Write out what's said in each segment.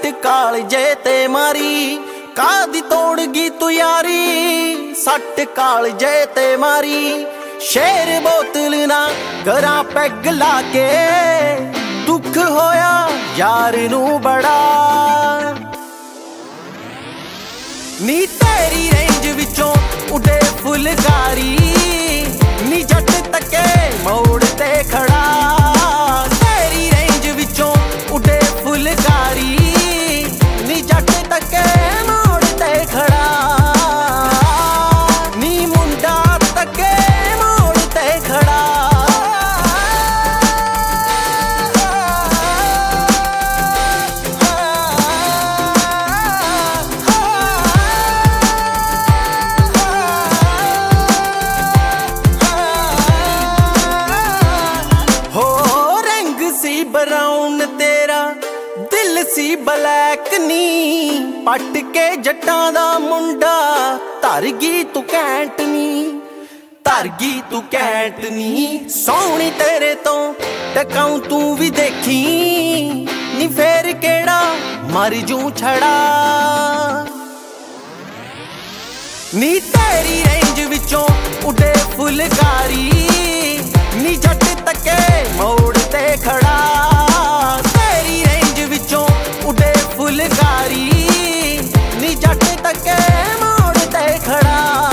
कालजे ते मारी कादी तोड़गी तू यारी सट कालजे ते मारी शेर बोतल ना घरा पैग लाके दुख होया यार नू बड़ा नी तेरी रेंज विचों उडे फुलकारी नी जट तके मोड़ ते खड़ा तेरी रेंज विचों उडे फुलकारी नी जट तके मोड़ ते खड़ा नी मुंडा तके मोड़ ते खड़ा ब्राउन तेरा दिल सी ब्लैक नी पट के जट्टां दा मुंडा धरगी तू कैंट नी धरगी तू कैंट नी सोहनी तेरे तो टकाऊं तू भी देखी नी फेर केड़ा मर जूं छड़ा नी तेरी रेंज विचों उडे फुलकारी नी जट तके मोड़ ते खड़ा तेरी रेंज विचों उडे फुलकारी नी जट तके मोड़ ते खड़ा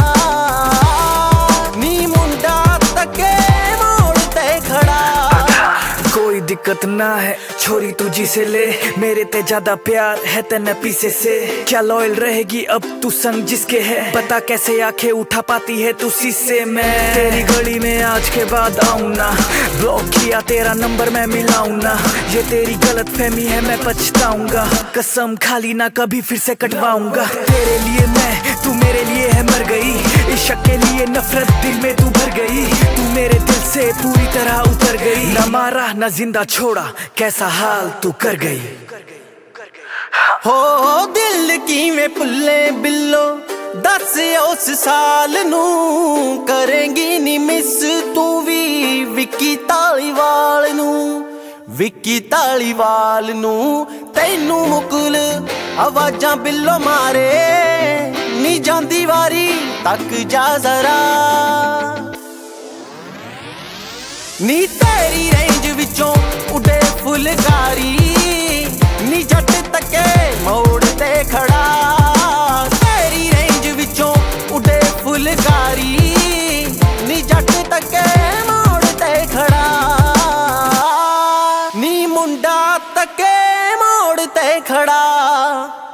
नी मुंडा तके मोड़ ते खड़ा कोई दिक्कत ना है छोरी तू जिसे ले मेरे ते ज्यादा प्यार है तेने पीछे से क्या लॉयल रहेगी अब तू संग जिसके है पता कैसे आंखें उठा पाती है तू शीशे में तेरी गली में आज के बाद आऊं ना ब्लॉक किया तेरा नंबर मैं मिलाऊं ना ये तेरी गलत फहमी है मैं पछताऊंगा कसम खाली ना कभी फिर से कटवाऊंगा तेरे लिए मैं तू मेरे लिए है मर गई इश्क के लिए नफरत दिल में तू भर गई तू मेरे दिल से पूरी तरह उतर गई न मारा न जिंदा छोड़ा कैसा हाल तू कर गई हो दिल किवें भुल्ले बिल्लो दस उस साल नू करेंगी नी मिस तू भी विक्की धालीवाल नू विक्की धालीवाल नू तैनू मुकुल आवाजां बिल्लो मारे नी जांदी वारी तक जा जरा नी तेरी रेंज विचों उडे फुलकारी नी जट तके मोड़ ते खड़ा तेरी रेंज विचों उडे फुलकारी नी जट तके मोड़ ते खड़ा नी मुंडा तके मोड़ ते खड़ा।